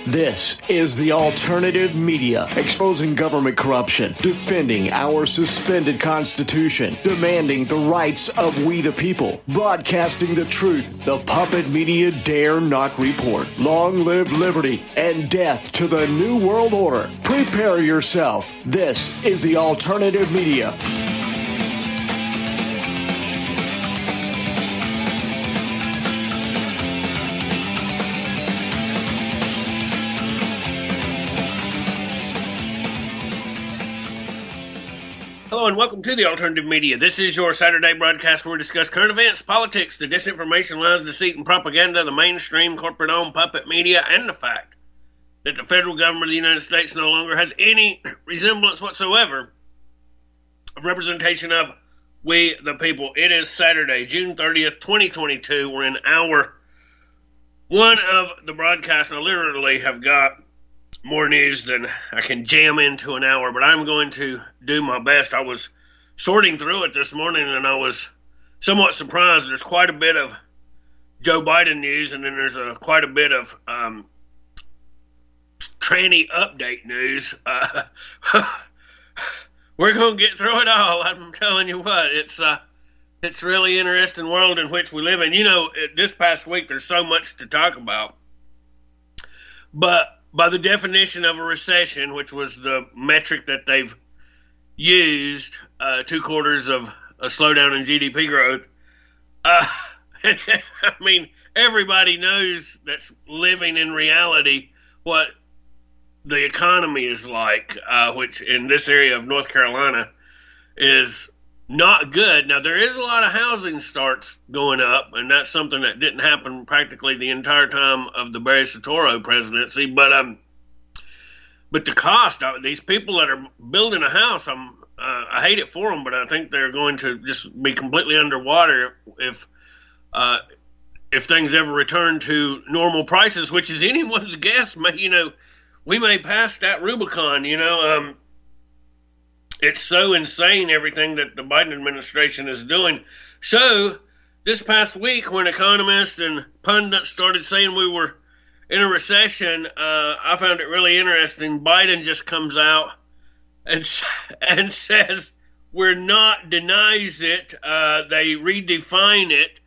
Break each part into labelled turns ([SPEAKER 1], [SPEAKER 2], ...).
[SPEAKER 1] This is the alternative media, exposing government corruption, defending our suspended Constitution, demanding the rights of we the people, broadcasting the truth. The puppet media dare not report. Long live liberty and death to the New World Order. Prepare yourself. This is the alternative media.
[SPEAKER 2] Hello and welcome to the Alternative Media. This is your Saturday broadcast where we discuss current events, politics, the disinformation, lies, deceit, and propaganda, the mainstream corporate-owned puppet media, and the fact that the federal government of the United States no longer has any resemblance whatsoever of representation of we the people. It is Saturday, June 30th, 2022. We're in hour one of the broadcast, and I literally have got more news than I can jam into an hour, but I'm going to do my best. I was sorting through it this morning, and I was somewhat surprised. There's quite a bit of Joe Biden news, and then there's quite a bit of tranny update news. We're going to get through it all. I'm telling you what, it's really interesting world in which we live in. You know, this past week there's so much to talk about, but by the definition of a recession, which was the metric that they've used, 2 quarters of a slowdown in GDP growth, I mean, everybody knows that's living in reality what the economy is like, which in this area of North Carolina is not good. Now, there is a lot of housing starts going up, and that's something that didn't happen practically the entire time of the Barry Soetoro presidency. But the cost, these people that are building a house, I hate it for them, but I think they're going to just be completely underwater if things ever return to normal prices, which is anyone's guess. You know, we may pass that Rubicon. You know, it's so insane, everything that the Biden administration is doing. So, this past week, when economists and pundits started saying we were in a recession, I found it really interesting. Biden just comes out and says we're not, denies it. They redefine it.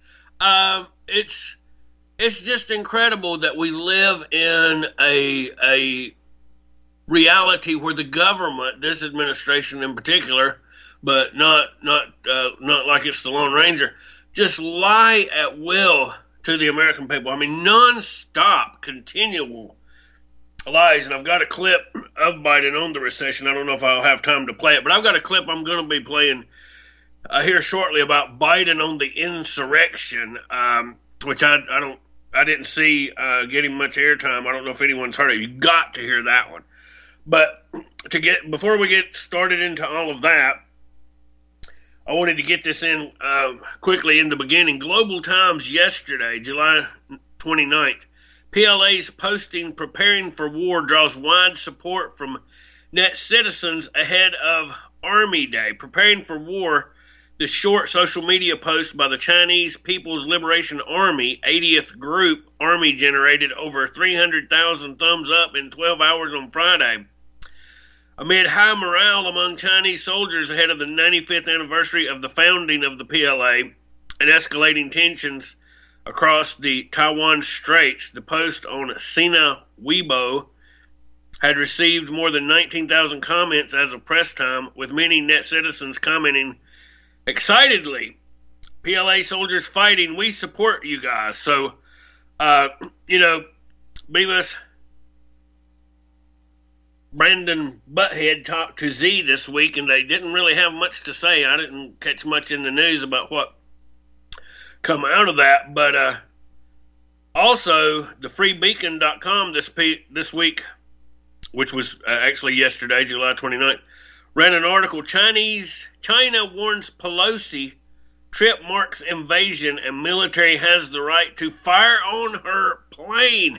[SPEAKER 2] It's just incredible that we live in a reality where the government, this administration in particular, but not like it's the Lone Ranger, just lie at will to the American people. I mean, non-stop, continual lies. And I've got a clip of Biden on the recession. I don't know if I'll have time to play it, but I've got a clip I'm going to be playing here shortly about Biden on the insurrection, which I didn't see getting much airtime. I don't know if anyone's heard it. You got to hear that one. But before we get started into all of that, I wanted to get this in quickly in the beginning. Global Times yesterday, July 29th, PLA's posting "Preparing for War" draws wide support from net citizens ahead of Army Day. Preparing for War, the short social media post by the Chinese People's Liberation Army, 80th Group Army, generated over 300,000 thumbs up in 12 hours on Friday. Amid high morale among Chinese soldiers ahead of the 95th anniversary of the founding of the PLA and escalating tensions across the Taiwan Straits, the post on Sina Weibo had received more than 19,000 comments as of press time, with many net citizens commenting excitedly, "PLA soldiers fighting, we support you guys." So, you know, Beavis Brandon Butthead talked to Z this week, and they didn't really have much to say. I didn't catch much in the news about what come out of that, but also the freebeacon.com this week, which was actually yesterday, July 29th, ran an article, China warns Pelosi trip marks invasion and military has the right to fire on her plane.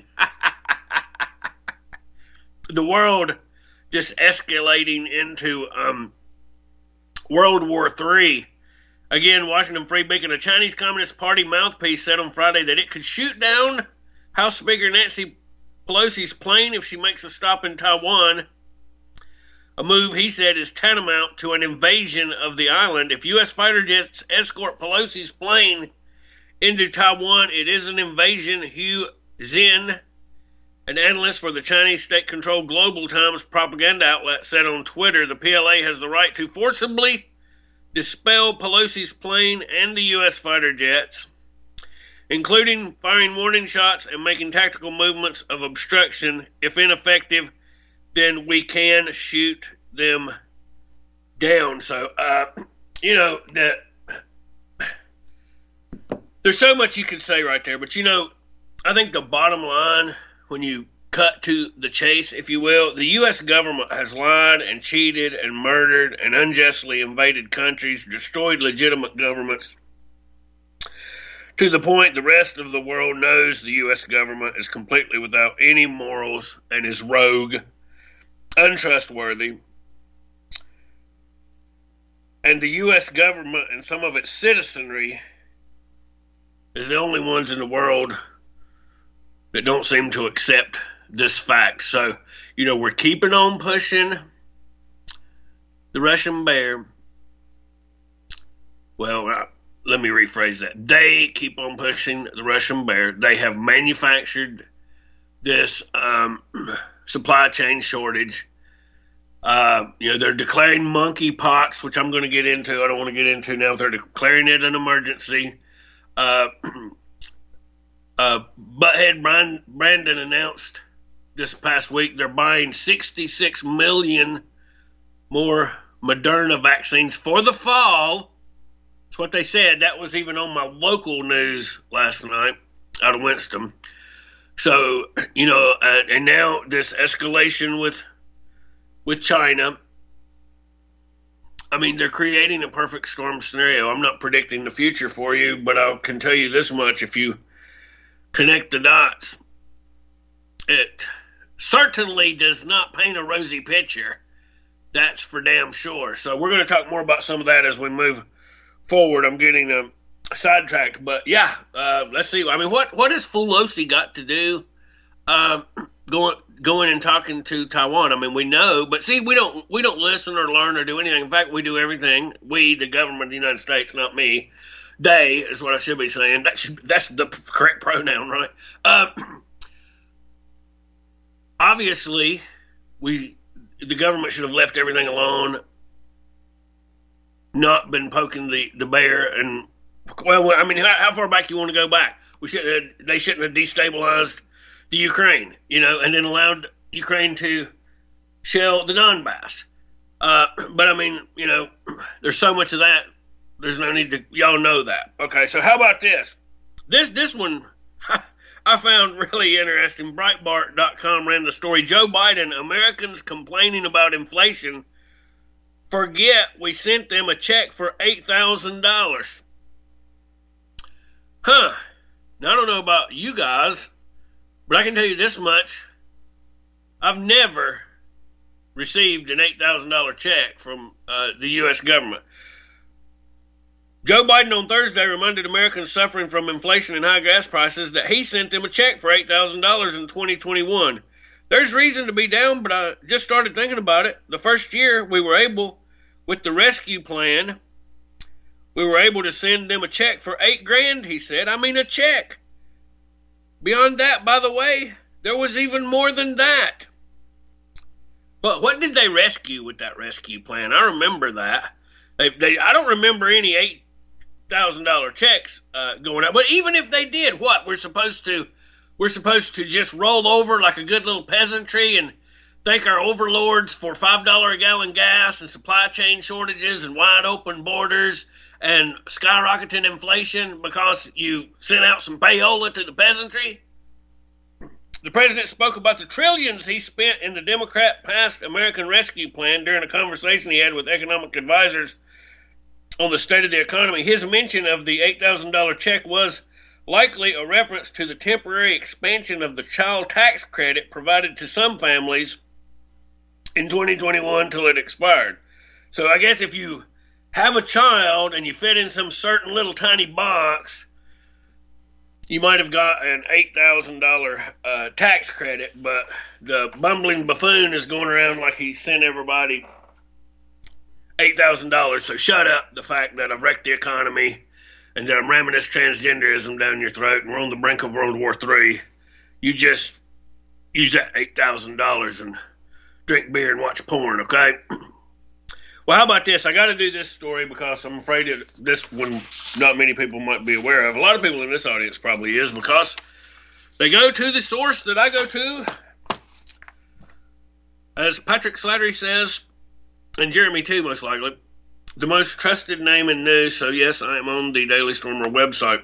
[SPEAKER 2] The world just escalating into World War III. Again, Washington Free Beacon, a Chinese Communist Party mouthpiece, said on Friday that it could shoot down House Speaker Nancy Pelosi's plane if she makes a stop in Taiwan. A move, he said, is tantamount to an invasion of the island. If U.S. fighter jets escort Pelosi's plane into Taiwan, it is an invasion. Hu Xin, an analyst for the Chinese state-controlled Global Times propaganda outlet, said on Twitter the PLA has the right to forcibly dispel Pelosi's plane and the U.S. fighter jets, including firing warning shots and making tactical movements of obstruction. If ineffective, then we can shoot them down. So, that there's so much you could say right there, but I think the bottom line, when you cut to the chase, if you will, the U.S. government has lied and cheated and murdered and unjustly invaded countries, destroyed legitimate governments, to the point the rest of the world knows the U.S. government is completely without any morals and is rogue, untrustworthy. And the U.S. government and some of its citizenry is the only ones in the world that don't seem to accept this fact. So, we're keeping on pushing the Russian bear. Well, let me rephrase that. They keep on pushing the Russian bear. They have manufactured this supply chain shortage. They're declaring monkeypox, which I'm going to get into. I don't want to get into now. They're declaring it an emergency. Butthead Brandon announced this past week they're buying 66 million more Moderna vaccines for the fall. That's what they said. That was even on my local news last night out of Winston. So, and now this escalation with China. I mean, they're creating a perfect storm scenario. I'm not predicting the future for you, but I can tell you this much. If you connect the dots, it certainly does not paint a rosy picture. That's for damn sure. So we're going to talk more about some of that as we move forward. I'm getting sidetracked, but yeah, let's see. I mean, what has Pelosi got to do going and talking to Taiwan? I mean, we know, but see, we don't listen or learn or do anything. In fact, we do everything. We, the government of the United States, not me. They is what I should be saying. That's the correct pronoun, right? Obviously, the government should have left everything alone, not been poking the bear. And well, I mean, how far back you want to go back? They shouldn't have destabilized the Ukraine, and then allowed Ukraine to shell the Donbass. But I mean, there's so much of that. There's no need to, y'all know that. Okay, so how about this? This one I found really interesting. Breitbart.com ran the story. Joe Biden, Americans complaining about inflation, forget we sent them a check for $8,000. Now, I don't know about you guys, but I can tell you this much. I've never received an $8,000 check from the U.S. government. Joe Biden on Thursday reminded Americans suffering from inflation and high gas prices that he sent them a check for $8,000 in 2021. There's reason to be down, but I just started thinking about it. The first year we were able, with the rescue plan, we were able to send them a check for $8,000, he said. I mean, a check. Beyond that, by the way, there was even more than that. But what did they rescue with that rescue plan? I remember that. I don't remember any $8,000 checks going out. But even if they did, what? We're supposed to just roll over like a good little peasantry and thank our overlords for $5 a gallon gas and supply chain shortages and wide open borders and skyrocketing inflation because you sent out some payola to the peasantry? The president spoke about the trillions he spent in the Democrat-passed American Rescue Plan during a conversation he had with economic advisors on the state of the economy. His mention of the $8,000 check was likely a reference to the temporary expansion of the child tax credit provided to some families in 2021 till it expired. So I guess if you have a child and you fit in some certain little tiny box, you might have got an $8,000 tax credit, but the bumbling buffoon is going around like he sent everybody $8,000. So shut up the fact that I've wrecked the economy and that I'm ramming this transgenderism down your throat and we're on the brink of World War III. You just use that $8,000 and drink beer and watch porn, okay? Well, how about this? I got to do this story because I'm afraid that this one not many people might be aware of. A lot of people in this audience probably is, because they go to the source that I go to. As Patrick Slattery says, and Jeremy too, most likely, the most trusted name in news. So yes, I am on the Daily Stormer website.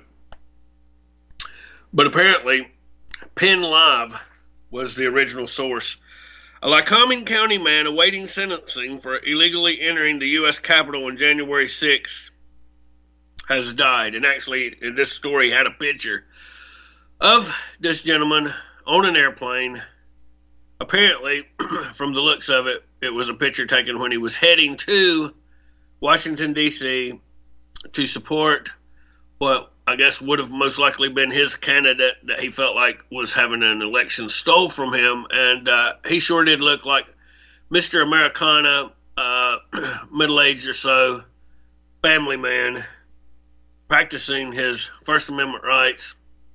[SPEAKER 2] But apparently, Penn Live was the original source. A Lycoming County man awaiting sentencing for illegally entering the U.S. Capitol on January 6th has died. And actually, this story had a picture of this gentleman on an airplane. Apparently, from the looks of it, it was a picture taken when he was heading to Washington, D.C. to support what I guess would have most likely been his candidate that he felt like was having an election stole from him. And he sure did look like Mr. Americana, middle-aged or so, family man, practicing his First Amendment rights.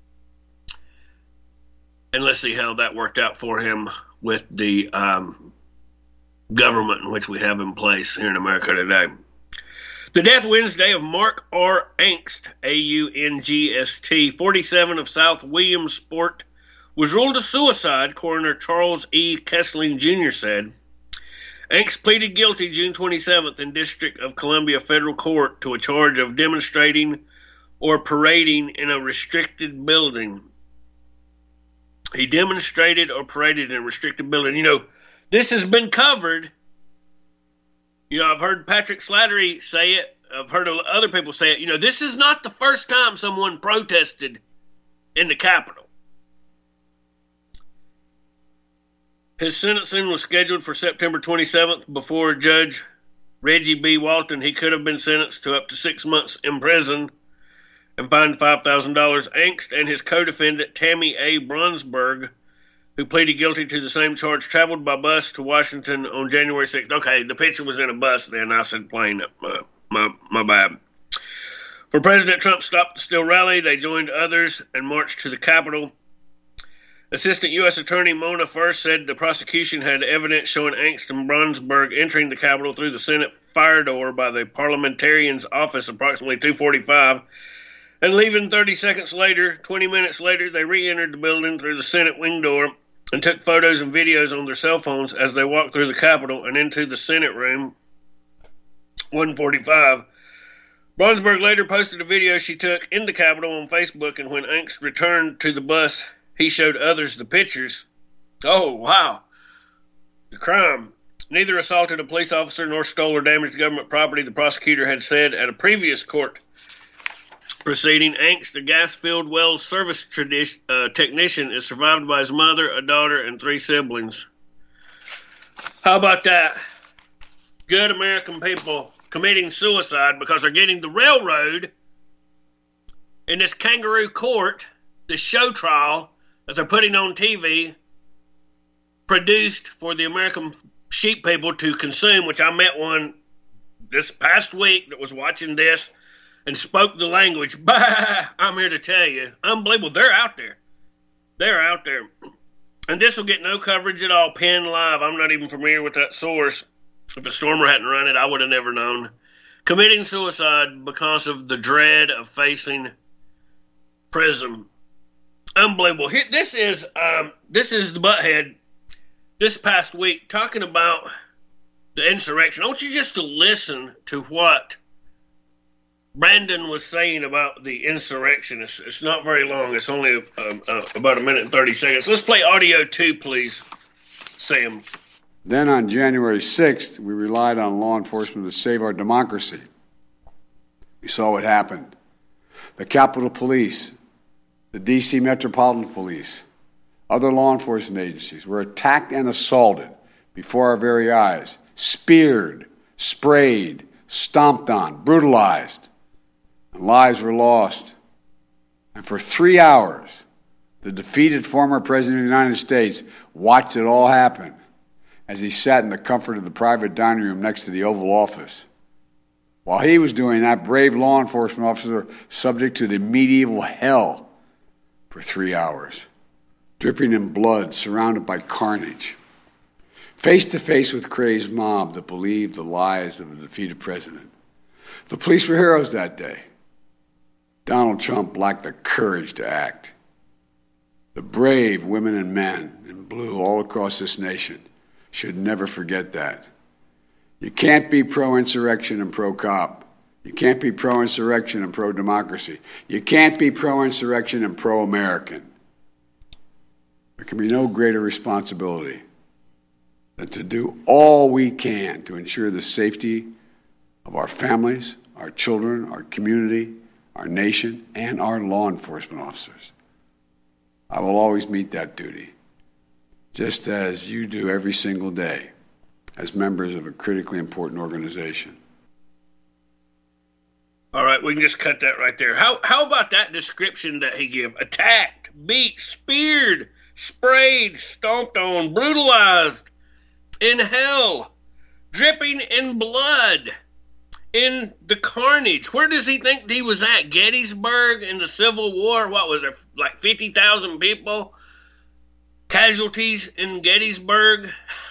[SPEAKER 2] And let's see how that worked out for him with the government in which we have in place here in America today. The death Wednesday of Mark R. Angst, A-U-N-G-S-T, 47 of South Williamsport, was ruled a suicide, Coroner Charles E. Kessling Jr. said. Angst pleaded guilty June 27th in District of Columbia Federal Court to a charge of demonstrating or parading in a restricted building. He demonstrated or paraded in a restricted building. You know, this has been covered. You know, I've heard Patrick Slattery say it. I've heard other people say it. You know, this is not the first time someone protested in the Capitol. His sentencing was scheduled for September 27th before Judge Reggie B. Walton. He could have been sentenced to up to 6 months in prison and fined $5,000. Angst and his co-defendant, Tammy A. Brunsberg, who pleaded guilty to the same charge, traveled by bus to Washington on January 6th. Okay, the picture was in a bus then. I said plane. My bad. For President Trump stopped the Still rally, they joined others and marched to the Capitol. Assistant U.S. Attorney Mona First said the prosecution had evidence showing Angst and Brunsberg entering the Capitol through the Senate fire door by the parliamentarian's office approximately 2:45 and leaving 30 seconds later. 20 minutes later, they re-entered the building through the Senate wing door and took photos and videos on their cell phones as they walked through the Capitol and into the Senate room. 1:45. Brunsberg later posted a video she took in the Capitol on Facebook, and when Angst returned to the bus, he showed others the pictures. Oh, wow. The crime. Neither assaulted a police officer nor stole or damaged government property, the prosecutor had said at a previous court proceeding. Angst, a gas-filled well service technician, is survived by his mother, a daughter, and 3 siblings. How about that? Good American people committing suicide because they're getting the railroad in this kangaroo court, this show trial that they're putting on TV, produced for the American sheep people to consume, which I met one this past week that was watching this and spoke the language. Bah! I'm here to tell you, unbelievable. They're out there. They're out there. And this will get no coverage at all. Penn Live. I'm not even familiar with that source. If the Stormer hadn't run it, I would have never known. Committing suicide because of the dread of facing prison. Unbelievable. This is the Butthead this past week talking about the insurrection. I want you just to listen to what Brandon was saying about the insurrection. It's not very long. It's only about a minute and 30 seconds. Let's play audio 2, please, Sam.
[SPEAKER 3] Then on January 6th, we relied on law enforcement to save our democracy. We saw what happened. The Capitol Police, the D.C. Metropolitan Police, other law enforcement agencies were attacked and assaulted before our very eyes, speared, sprayed, stomped on, brutalized, and lives were lost. And for 3 hours, the defeated former President of the United States watched it all happen as he sat in the comfort of the private dining room next to the Oval Office. While he was doing that, brave law enforcement officers were subject to the medieval hell for 3 hours, dripping in blood, surrounded by carnage. Face to face with crazed mob that believed the lies of a defeated president. The police were heroes that day. Donald Trump lacked the courage to act. The brave women and men in blue all across this nation should never forget that. You can't be pro-insurrection and pro-cop. You can't be pro-insurrection and pro-democracy. You can't be pro-insurrection and pro-American. There can be no greater responsibility than to do all we can to ensure the safety of our families, our children, our community, our nation, and our law enforcement officers. I will always meet that duty, just as you do every single day as members of a critically important organization.
[SPEAKER 2] All right, we can just cut that right there. How about that description that he gave? Attacked, beat, speared, sprayed, stomped on, brutalized, in hell, dripping in blood, in the carnage. Where does he think he was at? Gettysburg in the Civil War? What was it, like 50,000 people? Casualties in Gettysburg?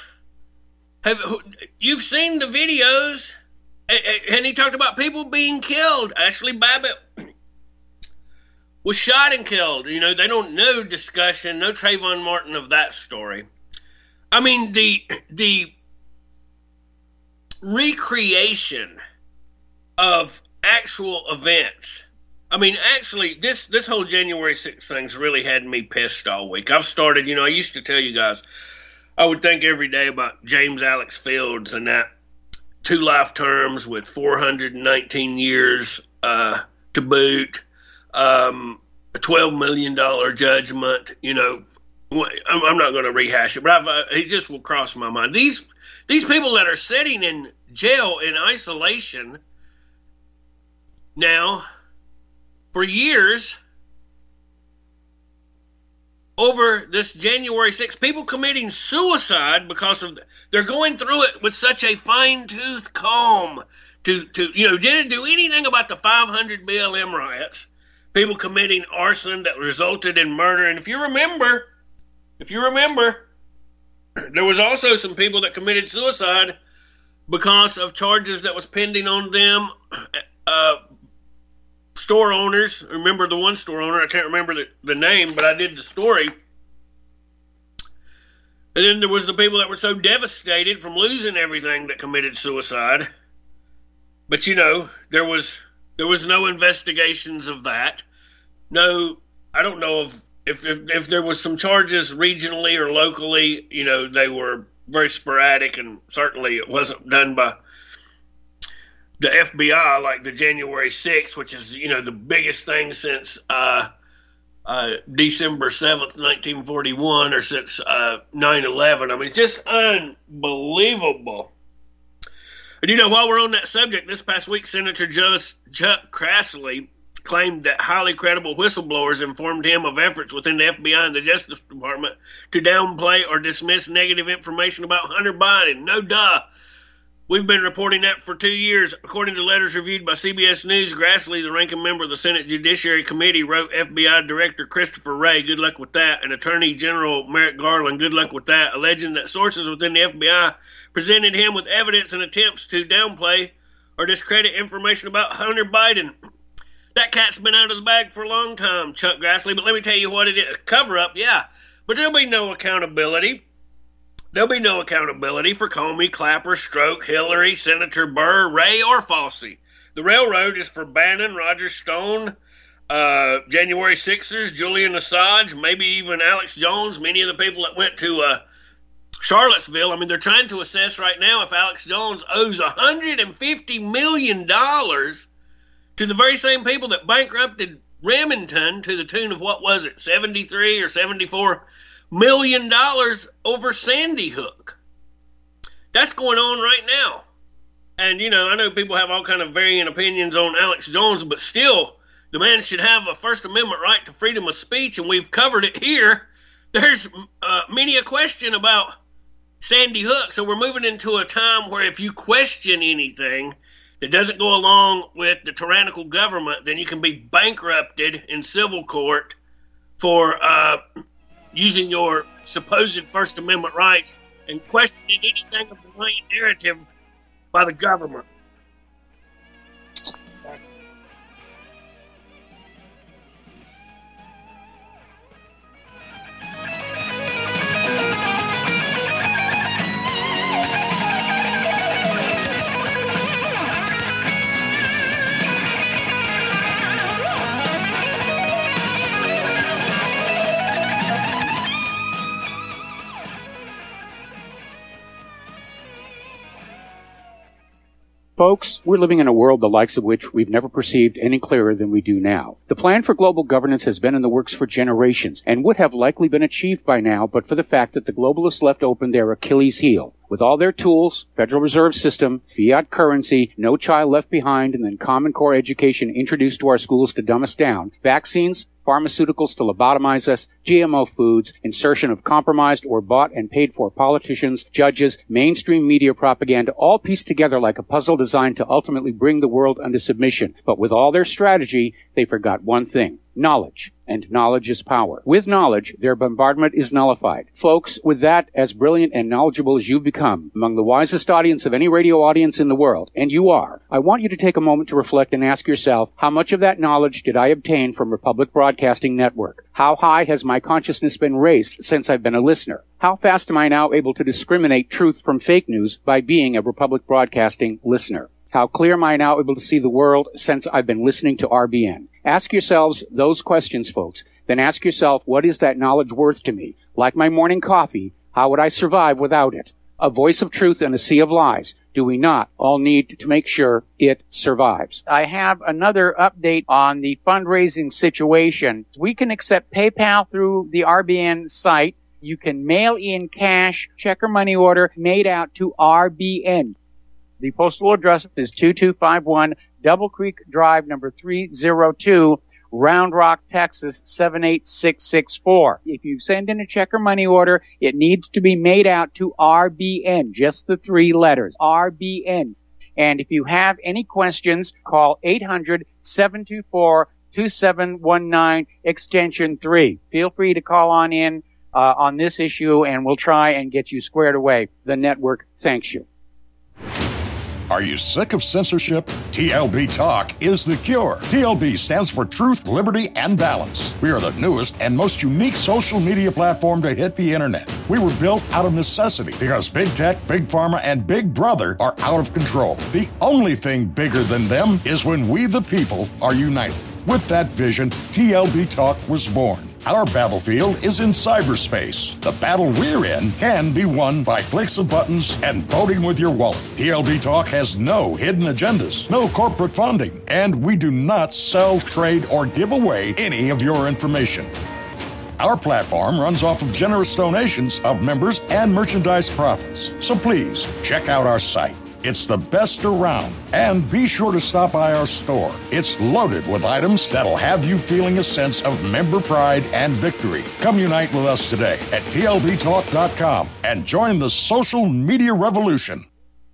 [SPEAKER 2] You've seen the videos, and he talked about people being killed. Ashley Babbitt was shot and killed. You know, they don't know discussion, no Trayvon Martin of that story. I mean, the recreation of actual events. I mean, actually, this whole January 6th thing's really had me pissed all week. I've started, I used to tell you guys, I would think every day about James Alex Fields and that 2 life terms with 419 years to boot, a $12 million judgment. I'm not going to rehash it, but it just will cross my mind. These people that are sitting in jail in isolation now for years over this January 6th, people committing suicide because they're going through it with such a fine-tooth comb didn't do anything about the 500 BLM riots, people committing arson that resulted in murder. And if you remember, there was also some people that committed suicide because of charges that was pending on them. Store owners, remember the one store owner, I can't remember the name, but I did the story. And then there was the people that were so devastated from losing everything that committed suicide. But there was no investigations of that. No, I don't know if there was some charges regionally or locally. They were very sporadic, and certainly it wasn't done by the FBI like the January 6th, which is, the biggest thing since December 7th, 1941, or since 9/11. I mean, just unbelievable. And, while we're on that subject, this past week, Senator Chuck Grassley claimed that highly credible whistleblowers informed him of efforts within the FBI and the Justice Department to downplay or dismiss negative information about Hunter Biden. No duh. We've been reporting that for 2 years. According to letters reviewed by CBS News, Grassley, the ranking member of the Senate Judiciary Committee, wrote FBI Director Christopher Wray, good luck with that, and Attorney General Merrick Garland, good luck with that, alleging that sources within the FBI presented him with evidence and attempts to downplay or discredit information about Hunter Biden. That cat's been out of the bag for a long time, Chuck Grassley, but let me tell you what it is. Cover-up, yeah, but there'll be no accountability. There'll be no accountability for Comey, Clapper, Strzok, Hillary, Senator Burr, Wray, or Fossey. The railroad is for Bannon, Roger Stone, January 6ers, Julian Assange, maybe even Alex Jones, many of the people that went to Charlottesville. I mean, they're trying to assess right now if Alex Jones owes $150 million to the very same people that bankrupted Remington to the tune of, what was it, 73 or 74 $1 million over Sandy Hook. That's going on right now. And, I know people have all kind of varying opinions on Alex Jones, but still, the man should have a First Amendment right to freedom of speech, and we've covered it here. There's many a question about Sandy Hook, so we're moving into a time where if you question anything that doesn't go along with the tyrannical government, then you can be bankrupted in civil court for using your supposed First Amendment rights and questioning anything of the main narrative by the government.
[SPEAKER 4] Folks, we're living in a world the likes of which we've never perceived any clearer than we do now. The plan for global governance has been in the works for generations and would have likely been achieved by now but for the fact that the globalists left open their Achilles heel. With all their tools, Federal Reserve System, fiat currency, no child left behind, and then Common Core education introduced to our schools to dumb us down, vaccines, pharmaceuticals to lobotomize us, GMO foods, insertion of compromised or bought and paid for politicians, judges, mainstream media propaganda, all pieced together like a puzzle designed to ultimately bring the world under submission. But with all their strategy, they forgot one thing: knowledge. And knowledge is power. With knowledge, their bombardment is nullified. Folks, with that, as brilliant and knowledgeable as you've become, among the wisest audience of any radio audience in the world, and you are, I want you to take a moment to reflect and ask yourself, how much of that knowledge did I obtain from Republic Broadcasting Network? How high has my consciousness been raised since I've been a listener? How fast am I now able to discriminate truth from fake news by being a Republic Broadcasting listener? How clear am I now able to see the world since I've been listening to RBN? Ask yourselves those questions, folks. Then ask yourself, what is that knowledge worth to me? Like my morning coffee, how would I survive without it? A voice of truth in a sea of lies. Do we not all need to make sure it survives? I have another update on the fundraising situation. We can accept PayPal through the RBN site. You can mail in cash, check or money order made out to RBN. The postal address is 2251 Double Creek Drive, number 302, Round Rock, Texas, 78664. If you send in a check or money order, it needs to be made out to RBN, just the 3 letters, RBN. And if you have any questions, call 800-724-2719, extension 3. Feel free to call on in on this issue, and we'll try and get you squared away. The network thanks you.
[SPEAKER 5] Are you sick of censorship? TLB Talk is the cure. TLB stands for Truth, Liberty, and Balance. We are the newest and most unique social media platform to hit the internet. We were built out of necessity because Big Tech, Big Pharma, and Big Brother are out of control. The only thing bigger than them is when we, the people, are united. With that vision, TLB Talk was born. Our battlefield is in cyberspace. The battle we're in can be won by clicks of buttons and voting with your wallet. TLB Talk has no hidden agendas, no corporate funding, and we do not sell, trade, or give away any of your information. Our platform runs off of generous donations of members and merchandise profits. So please, check out our site. It's the best around. And be sure to stop by our store. It's loaded with items that'll have you feeling a sense of member pride and victory. Come unite with us today at tlbtalk.com and join the social media revolution.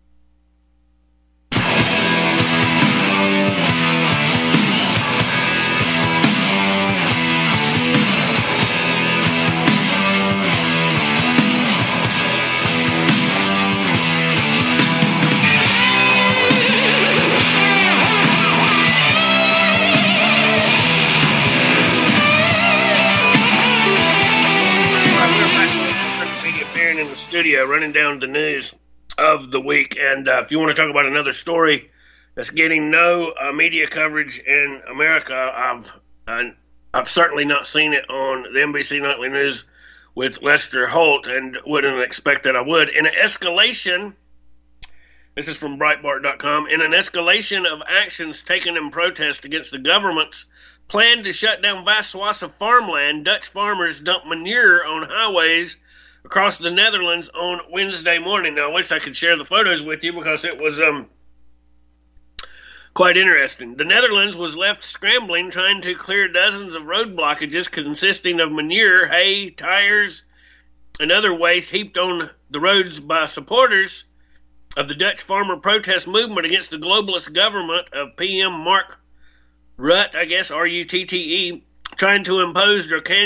[SPEAKER 2] Studio running down the news of the week, and if you want to talk about another story that's getting no media coverage in America, I've certainly not seen it on the NBC Nightly News with Lester Holt, and wouldn't expect that I would. In an escalation, this is from Breitbart.com, in an escalation of actions taken in protest against the government's plan to shut down vast swaths of farmland, Dutch farmers dumped manure on highways across the Netherlands on Wednesday morning. Now, I wish I could share the photos with you because it was Quite interesting. The Netherlands was left scrambling, trying to clear dozens of road blockages consisting of manure, hay, tires, and other waste heaped on the roads by supporters of the Dutch farmer protest movement against the globalist government of PM Mark Rutte, I guess, R-U-T-T-E, trying to impose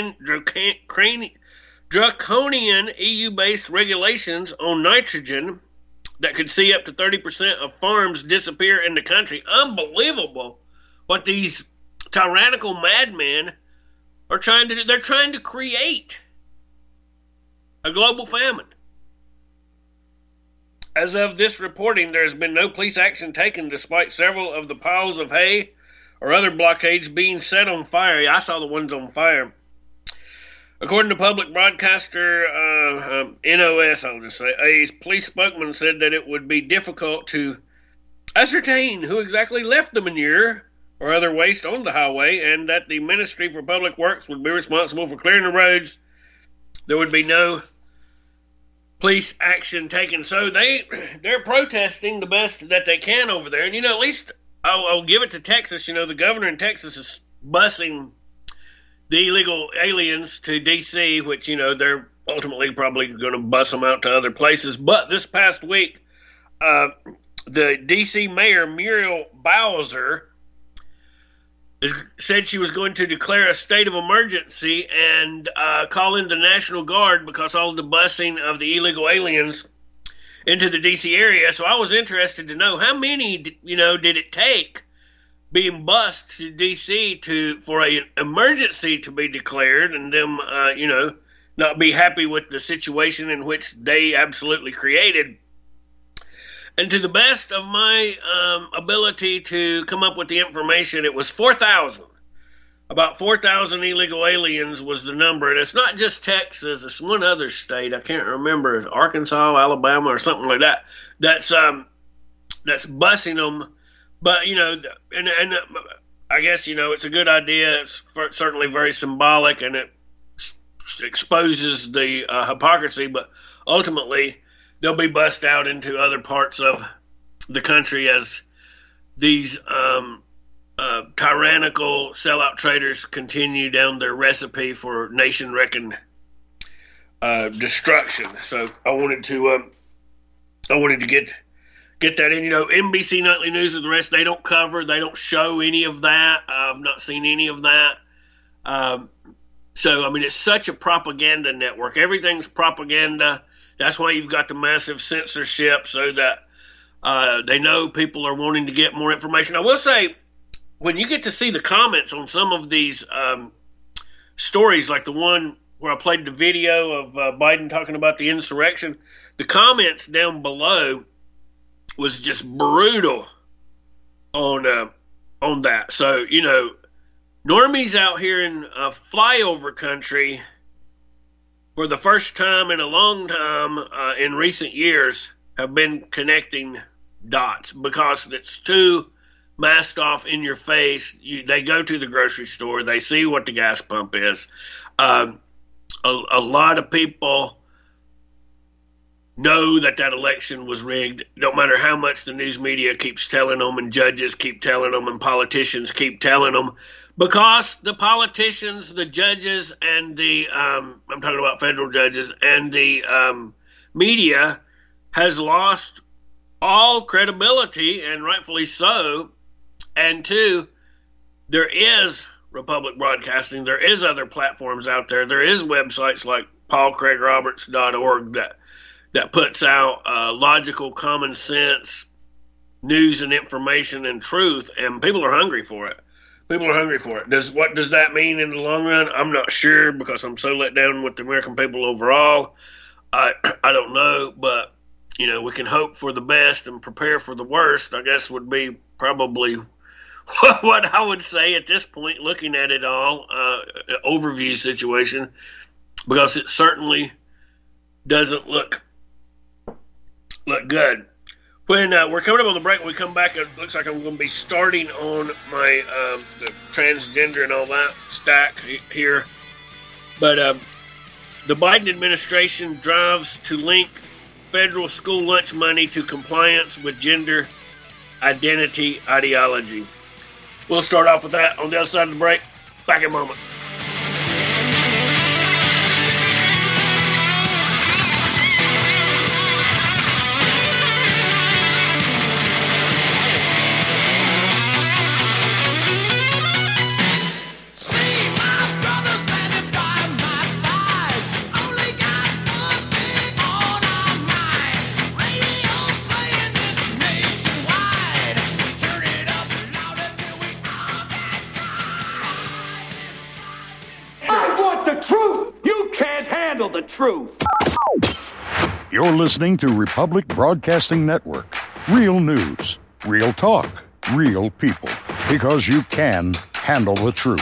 [SPEAKER 2] draconian EU-based regulations on nitrogen that could see up to 30% of farms disappear in the country. Unbelievable what these tyrannical madmen are trying to do. They're trying to create a global famine. As of this reporting, there has been no police action taken despite several of the piles of hay or other blockades being set on fire. Yeah, I saw the ones on fire. According to public broadcaster NOS, I'll just say, a police spokesman said that it would be difficult to ascertain who exactly left the manure or other waste on the highway, and that the Ministry for Public Works would be responsible for clearing the roads. There would be no police action taken. So they're protesting the best that they can over there. And, at least I'll give it to Texas. The governor in Texas is busing the illegal aliens to D.C., which, they're ultimately probably going to bus them out to other places. But this past week, the D.C. mayor, Muriel Bowser, said she was going to declare a state of emergency and call in the National Guard because all of the busing of the illegal aliens into the D.C. area. So I was interested to know how many, did it take being bused to D.C. for an emergency to be declared, and them, not be happy with the situation in which they absolutely created. And to the best of my ability to come up with the information, it was 4,000. About 4,000 illegal aliens was the number. And it's not just Texas. It's one other state. I can't remember. It's Arkansas, Alabama, or something like that. That's busing them. But, and I guess, it's a good idea. It's certainly very symbolic, and it exposes the hypocrisy. But ultimately, they'll be bussed out into other parts of the country as these tyrannical sellout traders continue down their recipe for nation-wrecking destruction. So I wanted to get that in. NBC Nightly News and the rest, they don't show any of that. I've not seen any of that. So it's such a propaganda network. Everything's propaganda. That's why you've got the massive censorship, so that they know people are wanting to get more information. I will say, when you get to see the comments on some of these stories, like the one where I played the video of Biden talking about the insurrection, the comments down below was just brutal on that. So, normies out here in flyover country, for the first time in a long time in recent years, have been connecting dots because it's too masked off in your face. They go to the grocery store. They see what the gas pump is. A lot of people know that election was rigged, no matter how much the news media keeps telling them, and judges keep telling them, and politicians keep telling them. Because the politicians, the judges, and the, I'm talking about federal judges, and the media has lost all credibility, and rightfully so. And two, there is Republic Broadcasting. There is other platforms out there. There is websites like paulcraigroberts.org that puts out logical, common sense news and information and truth, and people are hungry for it. People are hungry for it. What does that mean in the long run? I'm not sure, because I'm so let down with the American people overall. I don't know, but we can hope for the best and prepare for the worst, I guess, would be probably what I would say at this point, looking at it all, overview situation, because it certainly doesn't look good. When we're coming up on the break, when we come back, it looks like I'm going to be starting on my the transgender and all that stack here. But the Biden administration drives to link federal school lunch money to compliance with gender identity ideology. We'll start off with that on the other side of the break. Back in moments.
[SPEAKER 6] The truth.
[SPEAKER 5] You're listening to Republic Broadcasting Network. Real news, real talk, real people. Because you can handle the truth.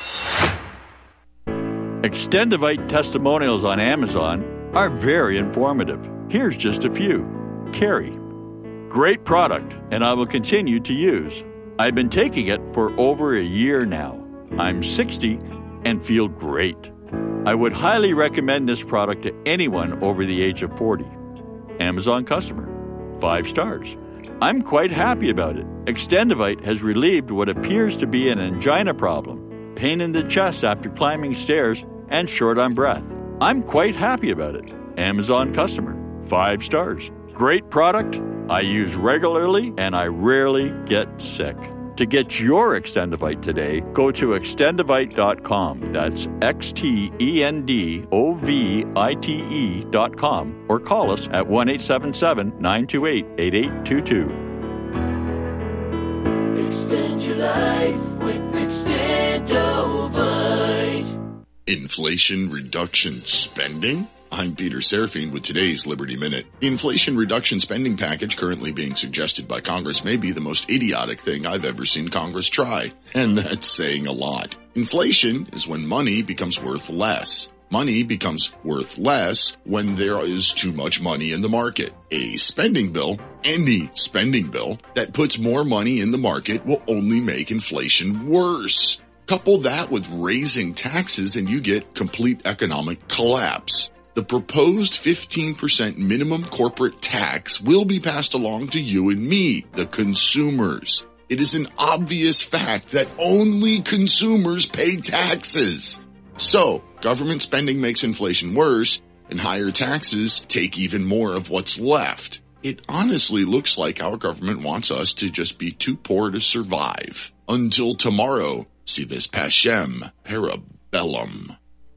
[SPEAKER 7] Extendivite testimonials on Amazon are very informative. Here's just a few. Carrie. Great product, and I will continue to use. I've been taking it for over a year now. I'm 60 and feel great. I would highly recommend this product to anyone over the age of 40. Amazon customer. 5 stars. I'm quite happy about it. Extendivite has relieved what appears to be an angina problem, pain in the chest after climbing stairs, and short on breath. I'm quite happy about it. Amazon customer. 5 stars. Great product. I use regularly, and I rarely get sick. To get your Extendivite today, go to extendivite.com. That's XTENDOVITE.com or call us at 1-877-928-8822.
[SPEAKER 8] Extend your life with Extendovite.
[SPEAKER 9] Inflation reduction spending? I'm Peter Serafine with today's Liberty Minute. The Inflation Reduction Spending Package currently being suggested by Congress may be the most idiotic thing I've ever seen Congress try. And that's saying a lot. Inflation is when money becomes worth less. Money becomes worth less when there is too much money in the market. A spending bill, any spending bill, that puts more money in the market will only make inflation worse. Couple that with raising taxes and you get complete economic collapse. The proposed 15% minimum corporate tax will be passed along to you and me, the consumers. It is an obvious fact that only consumers pay taxes. So, government spending makes inflation worse, and higher taxes take even more of what's left. It honestly looks like our government wants us to just be too poor to survive. Until tomorrow, si vis pacem, parabellum.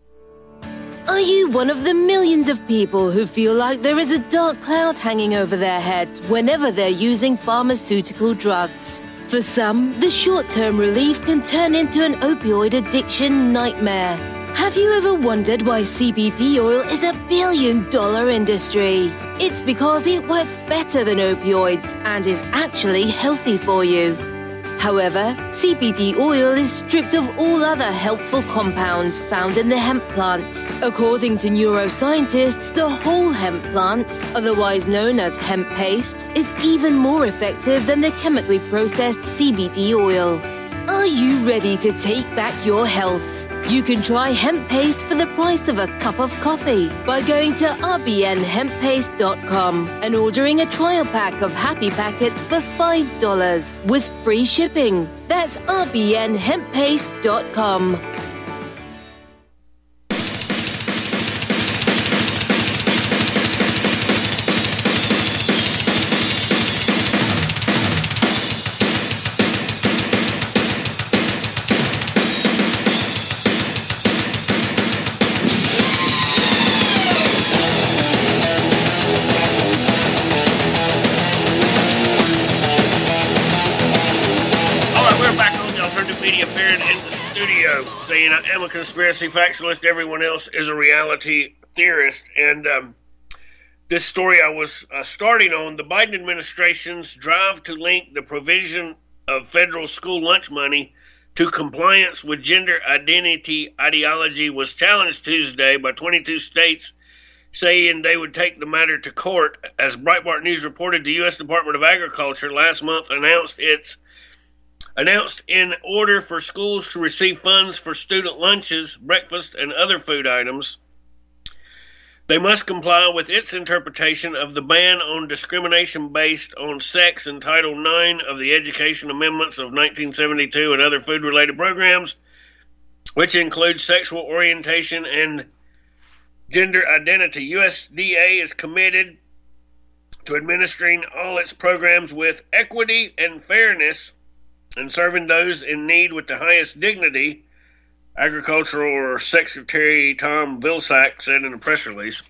[SPEAKER 10] Are you one of the millions of people who feel like there is a dark cloud hanging over their heads whenever they're using pharmaceutical drugs? For some, the short-term relief can turn into an opioid addiction nightmare. Have you ever wondered why CBD oil is $1 billion industry? It's because it works better than opioids and is actually healthy for you. However, CBD oil is stripped of all other helpful compounds found in the hemp plant. According to neuroscientists, the whole hemp plant, otherwise known as hemp paste, is even more effective than the chemically processed CBD oil. Are you ready to take back your health? You can try hemp paste for the price of a cup of coffee by going to rbnhemppaste.com and ordering a trial pack of Happy Packets for $5 with free shipping. That's rbnhemppaste.com.
[SPEAKER 2] Saying I am a conspiracy factualist, everyone else is a reality theorist. And this story I was starting on, the Biden administration's drive to link the provision of federal school lunch money to compliance with gender identity ideology was challenged Tuesday by 22 states, saying they would take the matter to court. As Breitbart News reported, the U.S. Department of Agriculture last month announced in order for schools to receive funds for student lunches, breakfast, and other food items, They must comply with its interpretation of the ban on discrimination based on sex in Title IX of the Education Amendments of 1972 and other food-related programs, which include sexual orientation and gender identity. USDA is committed to administering all its programs with equity and fairness and serving those in need with the highest dignity, Agricultural Secretary Tom Vilsack said in a press release.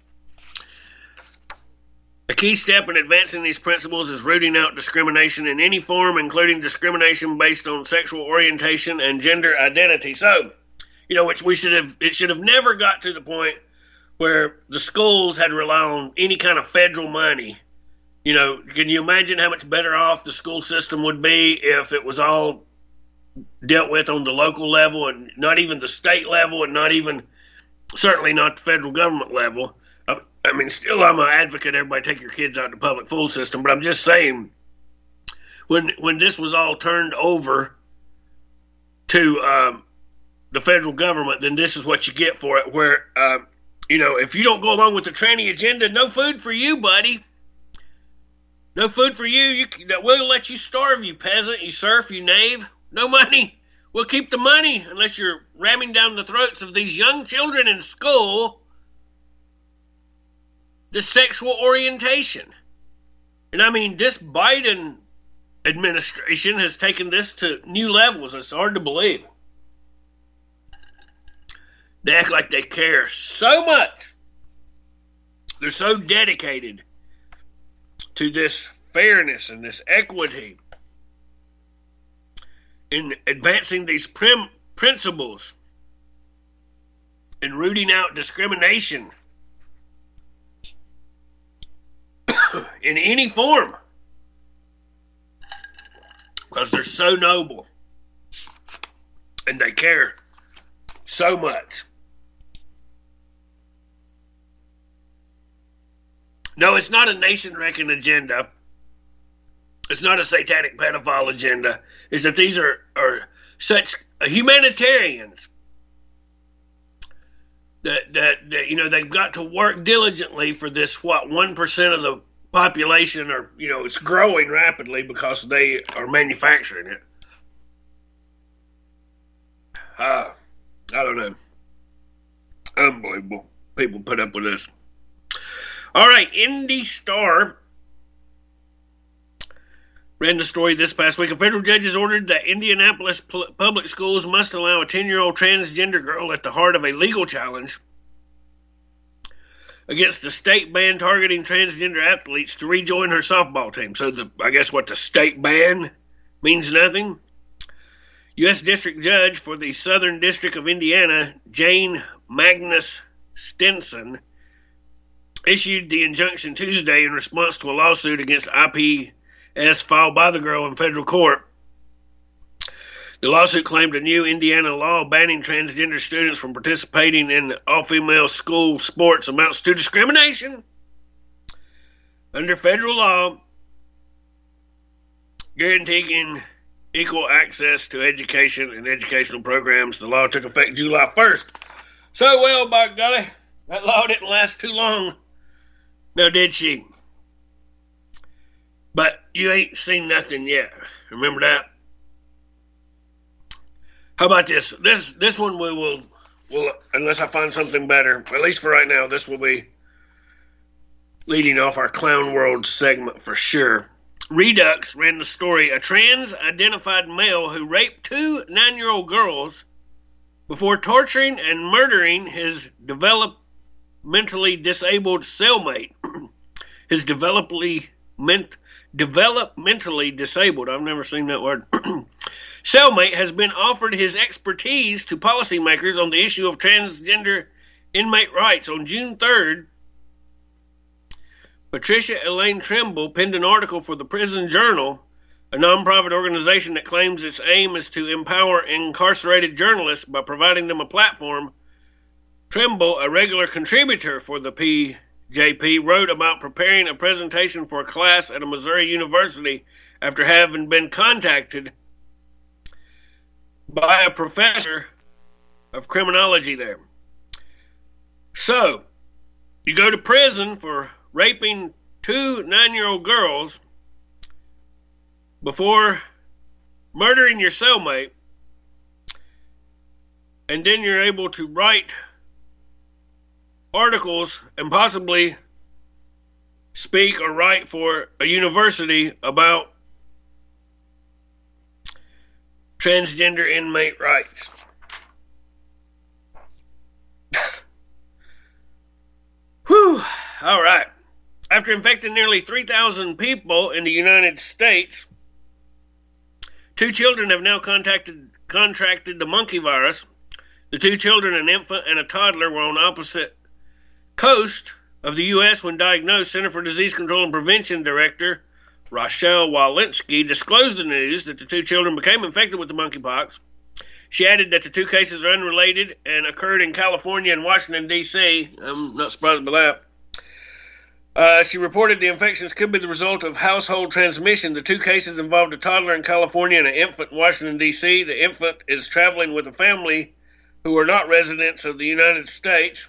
[SPEAKER 2] A key step in advancing these principles is rooting out discrimination in any form, including discrimination based on sexual orientation and gender identity. So, which it should have never got to the point where the schools had to rely on any kind of federal money. Can you imagine how much better off the school system would be if it was all dealt with on the local level and not even the state level and certainly not the federal government level? Still I'm an advocate, everybody take your kids out of the public school system, but I'm just saying, when this was all turned over to the federal government, then this is what you get for it, where, if you don't go along with the tranny agenda, no food for you, buddy. No food for you. We'll let you starve, you peasant, you serf, you knave. No money. We'll keep the money unless you're ramming down the throats of these young children in school the sexual orientation. And this Biden administration has taken this to new levels. It's hard to believe. They act like they care so much. They're so dedicated to this fairness and this equity in advancing these principles and rooting out discrimination in any form, because they're so noble and they care so much. No, it's not a nation-wrecking agenda. It's not a satanic pedophile agenda. It's that these are such humanitarians that they've got to work diligently for this 1% of the population, or it's growing rapidly because they are manufacturing it. I don't know. Unbelievable. People put up with this. All right, Indy Star ran the story this past week. A federal judge has ordered that Indianapolis public schools must allow a 10-year-old transgender girl at the heart of a legal challenge against the state ban targeting transgender athletes to rejoin her softball team. So I guess what the state ban means nothing. U.S. District Judge for the Southern District of Indiana, Jane Magnus Stinson, issued the injunction Tuesday in response to a lawsuit against IPS filed by the girl in federal court. The lawsuit claimed a new Indiana law banning transgender students from participating in all-female school sports amounts to discrimination. Under federal law, guaranteeing equal access to education and educational programs, the law took effect July 1st. So, well, by golly, that law didn't last too long. Now, did she? But you ain't seen nothing yet. Remember that? How about this? This one we will, unless I find something better, at least for right now, this will be leading off our Clown World segment for sure. Redux ran the story, a trans-identified male who raped 2 9-year-old girls before torturing and murdering his developmentally disabled cellmate. His developmentally disabled, I've never seen that word, cellmate has been offered his expertise to policymakers on the issue of transgender inmate rights. On June 3rd, Patricia Elaine Trimble penned an article for the Prison Journal, a nonprofit organization that claims its aim is to empower incarcerated journalists by providing them a platform. Trimble, a regular contributor for the PJP, wrote about preparing a presentation for a class at a Missouri university after having been contacted by a professor of criminology there. So, You go to prison for raping 2 9-year-old girls before murdering your cellmate, and then you're able to write articles and possibly speak or write for a university about transgender inmate rights. Whew. All right. After infecting nearly 3,000 people in the United States, 2 children have now contracted the monkey virus. The 2 children, an infant and a toddler, were on opposite coast of the U.S. when diagnosed. Center for Disease Control and Prevention Director Rochelle Walensky disclosed the news that the 2 children became infected with the monkeypox. She added that the 2 cases are unrelated and occurred in California and Washington, D.C. I'm not surprised by that. She reported the infections could be the result of household transmission. The 2 cases involved a toddler in California and an infant in Washington, D.C. The infant is traveling with a family who are not residents of the United States.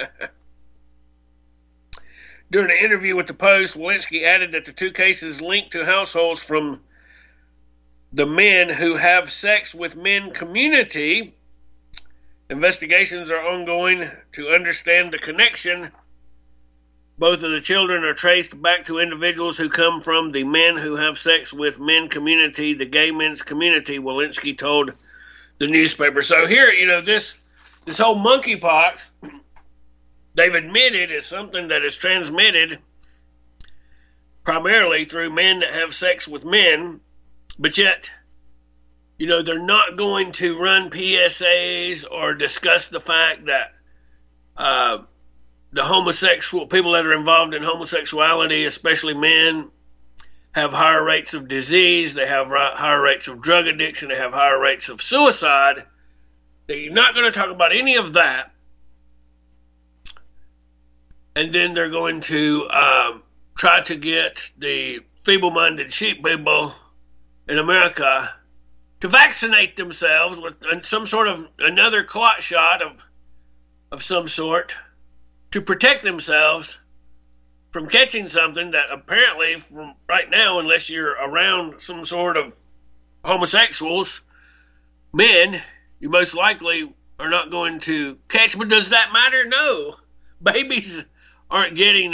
[SPEAKER 2] During an interview with the Post, Walensky added that the 2 cases linked to households from the Men Who Have Sex with Men community. Investigations are ongoing to understand the connection. Both of the children are traced back to individuals who come from the Men Who Have Sex with Men community, the gay men's community, Walensky told the newspaper. So here, this whole monkeypox, they've admitted is something that is transmitted primarily through men that have sex with men, but yet, they're not going to run PSAs or discuss the fact that the homosexual people that are involved in homosexuality, especially men, have higher rates of disease, they have higher rates of drug addiction, they have higher rates of suicide. They're not going to talk about any of that. And then they're going to try to get the feeble-minded sheep people in America to vaccinate themselves with some sort of another clot shot of some sort to protect themselves from catching something that apparently, from right now, unless you're around some sort of homosexuals, men, you most likely are not going to catch. But does that matter? No. Babies aren't getting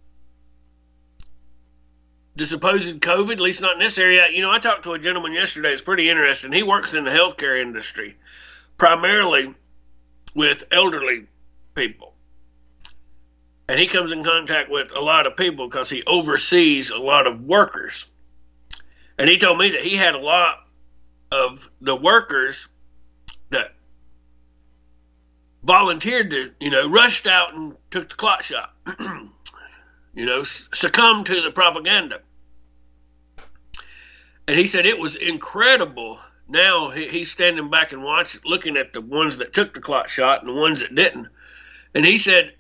[SPEAKER 2] the supposed COVID, at least not in this area. I talked to a gentleman yesterday. It's pretty interesting. He works in the healthcare industry, primarily with elderly people. And he comes in contact with a lot of people because he oversees a lot of workers. And he told me that he had a lot of the workers that volunteered to, rushed out and took the clot shot, succumbed to the propaganda. And he said it was incredible. Now he's standing back and looking at the ones that took the clot shot and the ones that didn't. And he said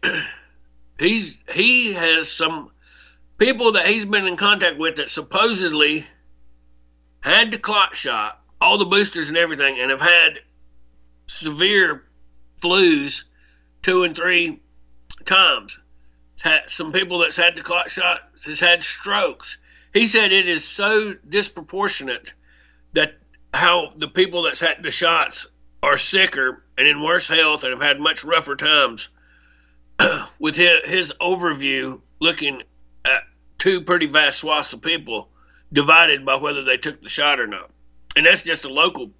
[SPEAKER 2] he has some people that he's been in contact with that supposedly had the clot shot, all the boosters and everything, and have had severe flus 2 and 3 times. Some people that's had the clot shot has had strokes. He said it is so disproportionate that how the people that's had the shots are sicker and in worse health and have had much rougher times. With his overview, looking at 2 pretty vast swaths of people divided by whether they took the shot or not. And that's just a local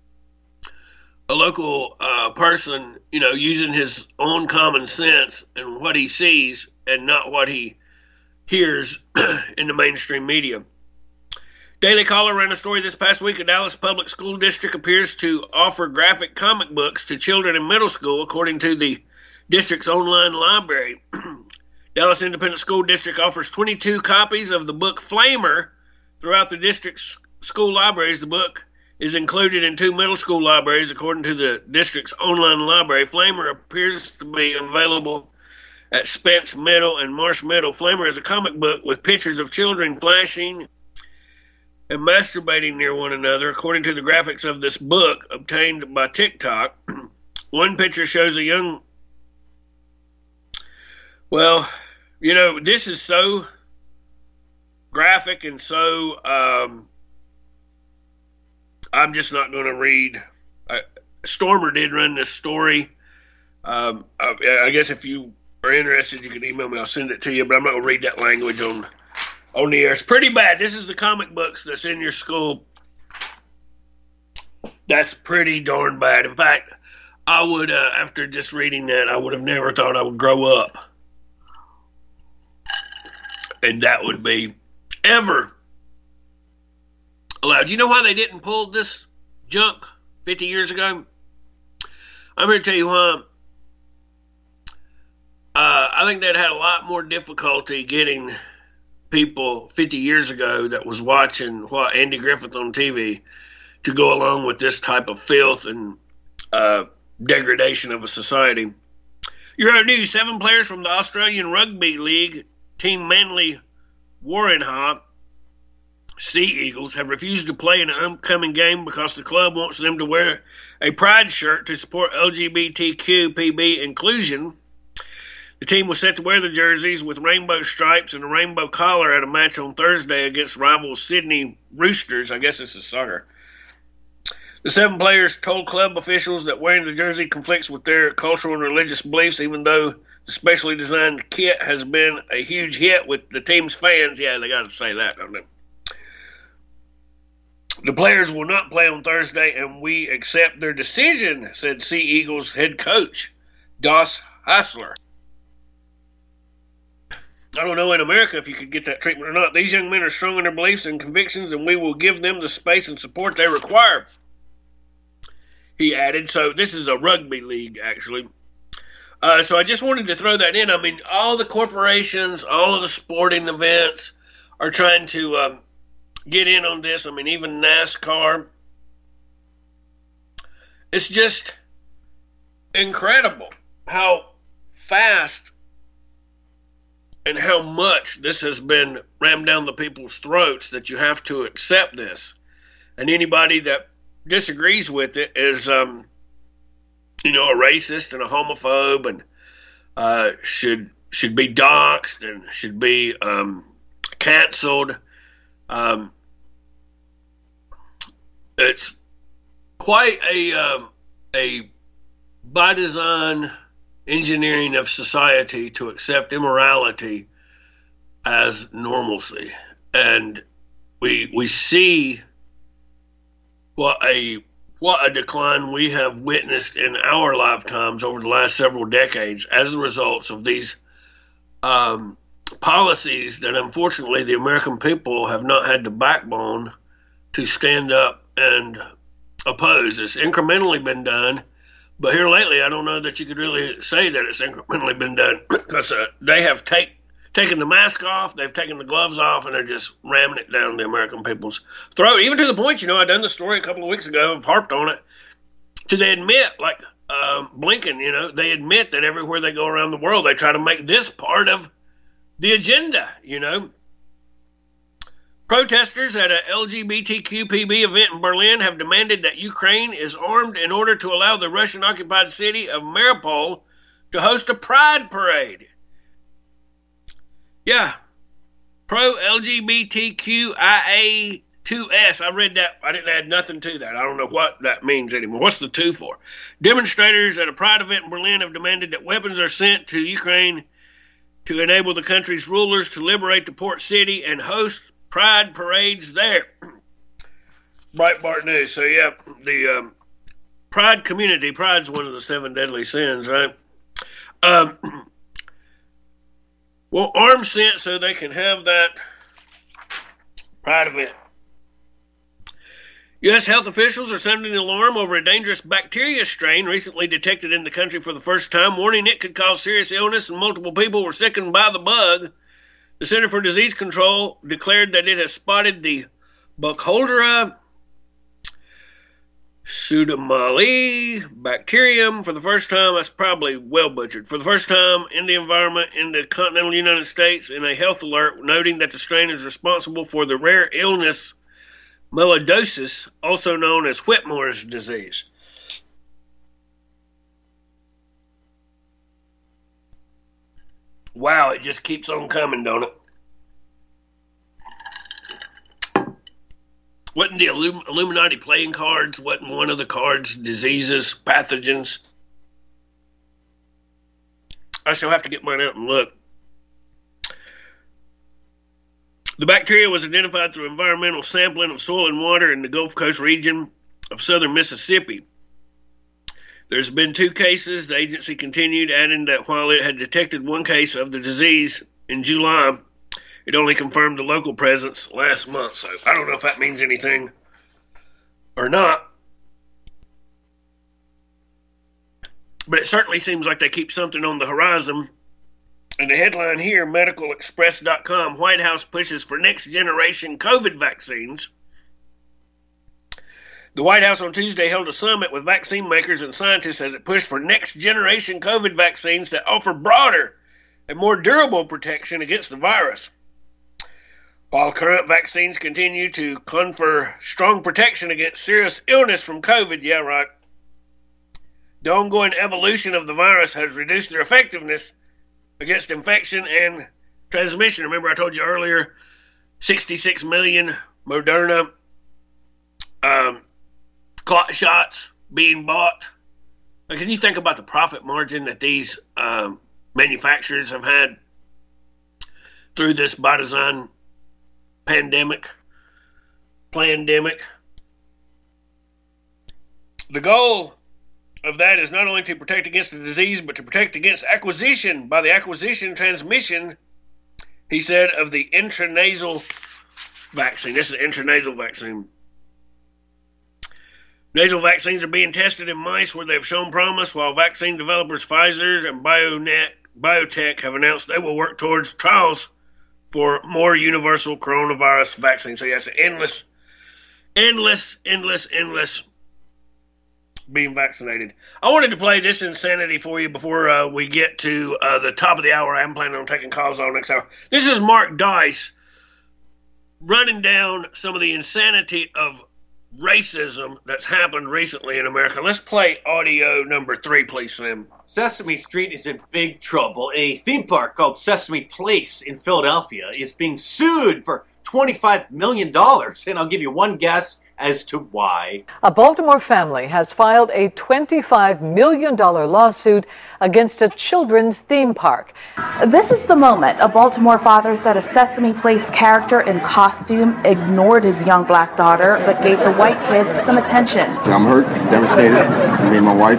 [SPEAKER 2] person, using his own common sense and what he sees and not what he hears in the mainstream media. Daily Caller ran a story this past week. A Dallas Public School District appears to offer graphic comic books to children in middle school, according to the district's online library. Dallas Independent School District offers 22 copies of the book Flamer throughout the district's school libraries. The book is included in 2 middle school libraries, according to the district's online library. Flamer appears to be available at Spence Middle and Marsh Middle. Flamer is a comic book with pictures of children flashing and masturbating near one another, according to the graphics of this book obtained by TikTok. One picture shows a young Well, this is so graphic and so I'm just not going to read. Stormer did run this story. I guess if you are interested, you can email me. I'll send it to you, but I'm not going to read that language on the air. It's pretty bad. This is the comic books that's in your school. That's pretty darn bad. In fact, I would, after just reading that, I would have never thought I would grow up. And that would be ever allowed. You know why they didn't pull this junk 50 years ago? I'm going to tell you why. I think they'd had a lot more difficulty getting people 50 years ago that was watching Andy Griffith on TV to go along with this type of filth and degradation of a society. Euro News, 7 players from the Australian Rugby League team Manly Warrenhop Sea Eagles have refused to play in an upcoming game because the club wants them to wear a pride shirt to support LGBTQ+ inclusion. The team was set to wear the jerseys with rainbow stripes and a rainbow collar at a match on Thursday against rival Sydney Roosters. I guess this is soccer. The 7 players told club officials that wearing the jersey conflicts with their cultural and religious beliefs, even though the specially designed kit has been a huge hit with the team's fans. Yeah, they got to say that, don't they? The players will not play on Thursday, and we accept their decision, said Sea Eagles head coach Dos Hassler. I don't know in America if you could get that treatment or not. These young men are strong in their beliefs and convictions, and we will give them the space and support they require, he added. So this is a rugby league, actually. So I just wanted to throw that in. I mean, all the corporations, all of the sporting events are trying to get in on this. I mean, even NASCAR. It's just incredible how fast and how much this has been rammed down the people's throats that you have to accept this. And anybody that disagrees with it is, a racist and a homophobe and should be doxxed and should be canceled. It's quite a by design engineering of society to accept immorality as normalcy, and we see what a decline we have witnessed in our lifetimes over the last several decades as the results of these policies that unfortunately the American people have not had the backbone to stand up and oppose. It's incrementally been done, but here lately I don't know that you could really say that it's incrementally been done because they have taken the mask off, they've taken the gloves off, and they're just ramming it down the American people's throat. Even to the point, I done the story a couple of weeks ago, I've harped on it, they admit, like Blinken, they admit that everywhere they go around the world, they try to make this part of the agenda, Protesters at an LGBTQ+ event in Berlin have demanded that Ukraine is armed in order to allow the Russian-occupied city of Mariupol to host a pride parade. Yeah, pro-LGBTQIA2S. I read that. I didn't add nothing to that. I don't know what that means anymore. What's the 2 for? Demonstrators at a pride event in Berlin have demanded that weapons are sent to Ukraine to enable the country's rulers to liberate the port city and host pride parades there. Breitbart News. So, yeah, the pride community, pride's one of the 7 deadly sins, right? Well, arms sent so they can have that pride event. U.S. health officials are sounding an alarm over a dangerous bacteria strain recently detected in the country for the first time, warning it could cause serious illness and multiple people were sickened by the bug. The Center for Disease Control declared that it has spotted the Burkholderia pseudomallii bacterium for the first time. That's probably well butchered. For the first time in the environment in the continental United States in a health alert, noting that the strain is responsible for the rare illness melioidosis, also known as Whitmore's disease. Wow, it just keeps on coming, don't it? Wasn't the Illuminati playing cards? Wasn't one of the cards diseases, pathogens? I shall have to get mine out and look. The bacteria was identified through environmental sampling of soil and water in the Gulf Coast region of southern Mississippi. There's been 2 cases. The agency continued, adding that while it had detected 1 case of the disease in July, it only confirmed the local presence last month. So I don't know if that means anything or not. But it certainly seems like they keep something on the horizon. And the headline here, medicalexpress.com, White House pushes for next generation COVID vaccines. The White House on Tuesday held a summit with vaccine makers and scientists as it pushed for next generation COVID vaccines that offer broader and more durable protection against the virus. While current vaccines continue to confer strong protection against serious illness from COVID, yeah, right, the ongoing evolution of the virus has reduced their effectiveness against infection and transmission. Remember I told you earlier, 66 million Moderna clot shots being bought. Now, can you think about the profit margin that these manufacturers have had through this by design pandemic? The goal of that is not only to protect against the disease, but to protect against acquisition by the acquisition transmission, he said, of the intranasal vaccine. This is an intranasal vaccine. Nasal vaccines are being tested in mice where they've shown promise, while vaccine developers Pfizer and Biotech have announced they will work towards trials for more universal coronavirus vaccine. So yes, endless being vaccinated. I wanted to play this insanity for you before we get to the top of the hour. I am planning on taking calls on next hour. This is Mark Dice running down some of the insanity of racism that's happened recently in America. Let's play audio number 3, please, Sam.
[SPEAKER 11] Sesame Street is in big trouble. A theme park called Sesame Place in Philadelphia is being sued for $25 million, and I'll give you one guess as to why.
[SPEAKER 12] A Baltimore family has filed a $25 million lawsuit against a children's theme park.
[SPEAKER 13] This is the moment a Baltimore father said a Sesame Place character in costume ignored his young black daughter but gave the white kids some attention.
[SPEAKER 14] I'm hurt, devastated, me and my wife,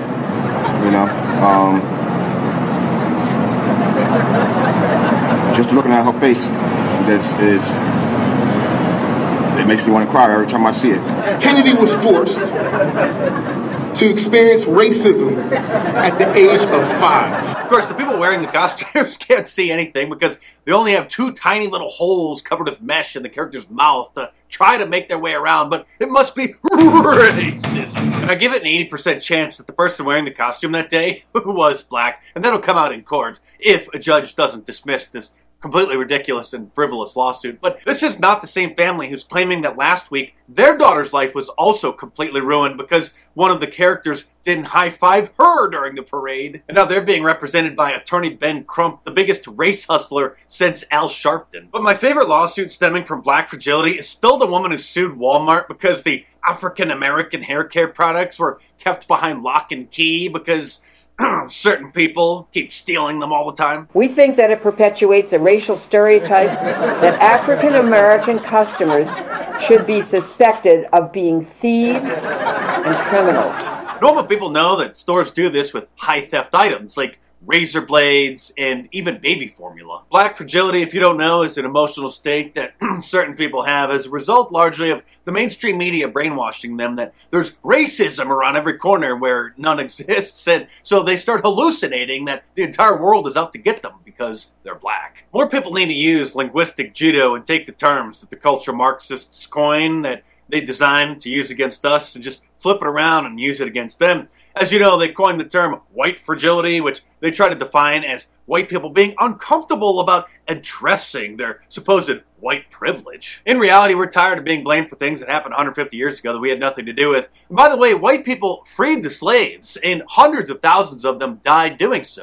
[SPEAKER 14] just looking at her face, it makes me want to cry every time I see it.
[SPEAKER 15] Kennedy was forced to experience racism at the age of 5.
[SPEAKER 11] Of course, the people wearing the costumes can't see anything because they only have 2 tiny little holes covered with mesh in the character's mouth to try to make their way around, but it must be racism. And I give it an 80% chance that the person wearing the costume that day was black, and that'll come out in court if a judge doesn't dismiss this completely ridiculous and frivolous lawsuit. But this is not the same family who's claiming that last week their daughter's life was also completely ruined because one of the characters didn't high-five her during the parade. And now they're being represented by attorney Ben Crump, the biggest race hustler since Al Sharpton. But my favorite lawsuit stemming from black fragility is still the woman who sued Walmart because the African-American hair care products were kept behind lock and key because certain people keep stealing them all the time.
[SPEAKER 16] We think that it perpetuates a racial stereotype that African American customers should be suspected of being thieves and criminals.
[SPEAKER 11] Normal people know that stores do this with high theft items like razor blades and even baby formula. Black fragility, if you don't know, is an emotional state that certain people have as a result largely of the mainstream media brainwashing them that there's racism around every corner where none exists, and so they start hallucinating that the entire world is out to get them because they're black. More people need to use linguistic judo and take the terms that the culture Marxists coin that they designed to use against us and just flip it around and use it against them. As you know, they coined the term white fragility, which they try to define as white people being uncomfortable about addressing their supposed white privilege. In reality, we're tired of being blamed for things that happened 150 years ago that we had nothing to do with. And by the way, white people freed the slaves, and hundreds of thousands of them died doing so.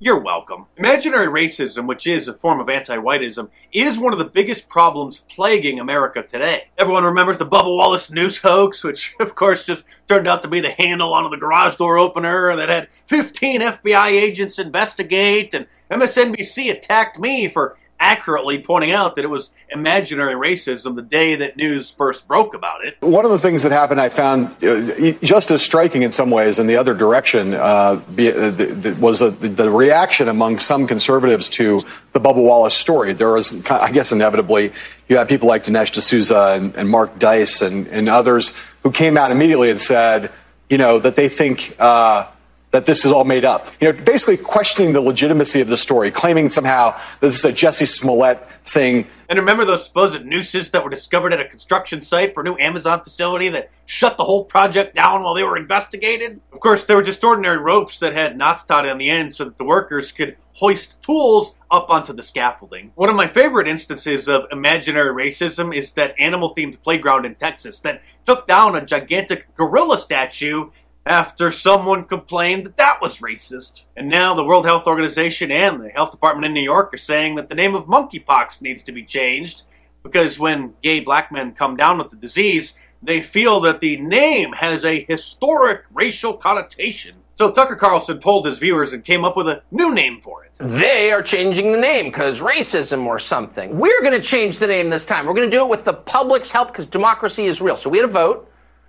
[SPEAKER 11] You're welcome. Imaginary racism, which is a form of anti-whiteism, is one of the biggest problems plaguing America today. Everyone remembers the Bubba Wallace news hoax, which of course just turned out to be the handle on the garage door opener that had 15 FBI agents investigate, and MSNBC attacked me for accurately pointing out that it was imaginary racism the day that news first broke about it.
[SPEAKER 17] One of the things that happened I found just as striking in some ways in the other direction was the reaction among some conservatives to the Bubba Wallace story. There was, I guess inevitably, you had people like Dinesh D'Souza and Mark Dice and others who came out immediately and said, that they think that this is all made up. Basically questioning the legitimacy of the story, claiming somehow that this is a Jussie Smollett thing.
[SPEAKER 11] And remember those supposed nooses that were discovered at a construction site for a new Amazon facility that shut the whole project down while they were investigated? Of course, they were just ordinary ropes that had knots tied on the end so that the workers could hoist tools up onto the scaffolding. One of my favorite instances of imaginary racism is that animal-themed playground in Texas that took down a gigantic gorilla statue after someone complained that was racist. And now the World Health Organization and the Health Department in New York are saying that the name of monkeypox needs to be changed because when gay black men come down with the disease, they feel that the name has a historic racial connotation. So Tucker Carlson polled his viewers and came up with a new name for it.
[SPEAKER 18] They are changing the name because racism or something. We're going to change the name this time. We're going to do it with the public's help because democracy is real. So we had a vote.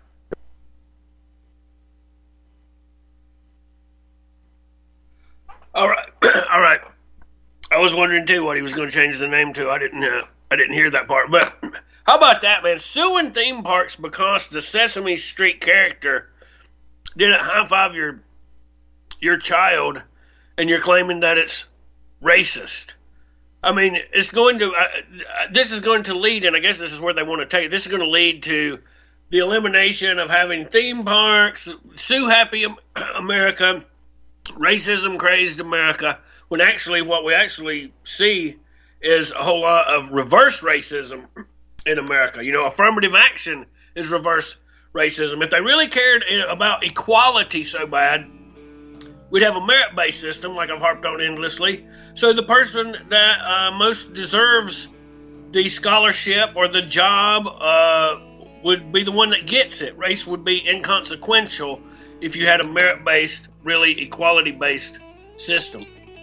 [SPEAKER 2] All right. I was wondering too what he was going to change the name to. I didn't hear that part. But how about that, man? Suing theme parks because the Sesame Street character didn't high five your child, and you're claiming that it's racist. I mean, it's going to. This is going to lead, and I guess this is where they want to take it. This is going to lead to the elimination of having theme parks, Sue Happy America, racism-crazed America, when actually what we actually see is a whole lot of reverse racism in America. Affirmative action is reverse racism. If they really cared about equality so bad, we'd have a merit-based system, like I've harped on endlessly, so the person that most deserves the scholarship or the job would be the one that gets it. Race would be inconsequential if you had a merit-based, really equality-based system.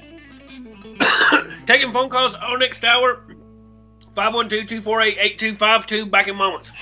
[SPEAKER 2] Taking phone calls on next hour. 512-248-8252. Back in moments.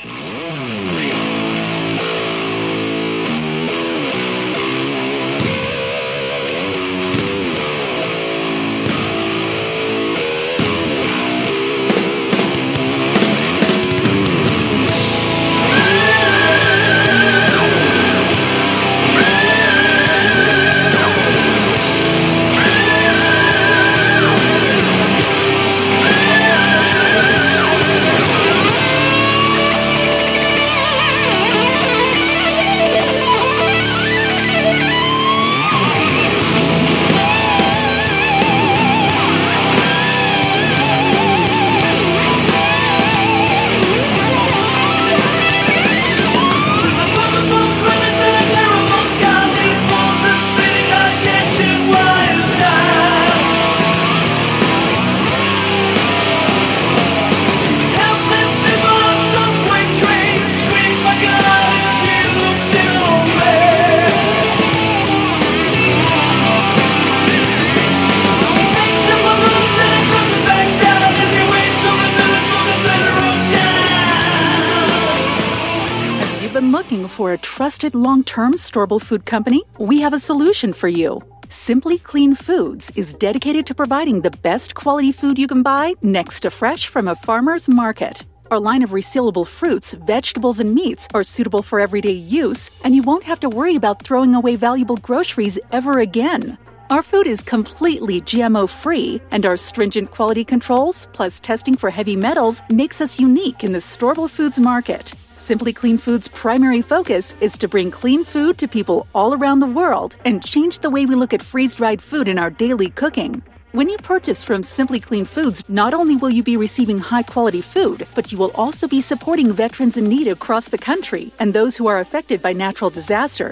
[SPEAKER 19] For a trusted long-term storable food company, we have a solution for you. Simply Clean Foods is dedicated to providing the best quality food you can buy next to fresh from a farmer's market. Our line of resealable fruits, vegetables, and meats are suitable for everyday use, and you won't have to worry about throwing away valuable groceries ever again. Our food is completely GMO-free, and our stringent quality controls, plus testing for heavy metals, makes us unique in the storable foods market. Simply Clean Foods' primary focus is to bring clean food to people all around the world and change the way we look at freeze-dried food in our daily cooking. When you purchase from Simply Clean Foods, not only will you be receiving high-quality food, but you will also be supporting veterans in need across the country and those who are affected by natural disasters.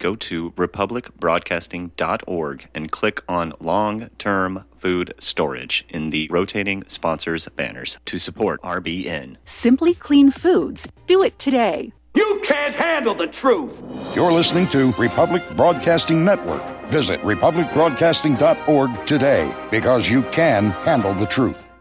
[SPEAKER 20] go to republicbroadcasting.org and click on long-term food storage in the rotating sponsors banners to support RBN.
[SPEAKER 19] Simply Clean Foods. Do it today.
[SPEAKER 6] You can't handle the truth.
[SPEAKER 5] You're listening to Republic Broadcasting Network. Visit republicbroadcasting.org today because you can handle the truth.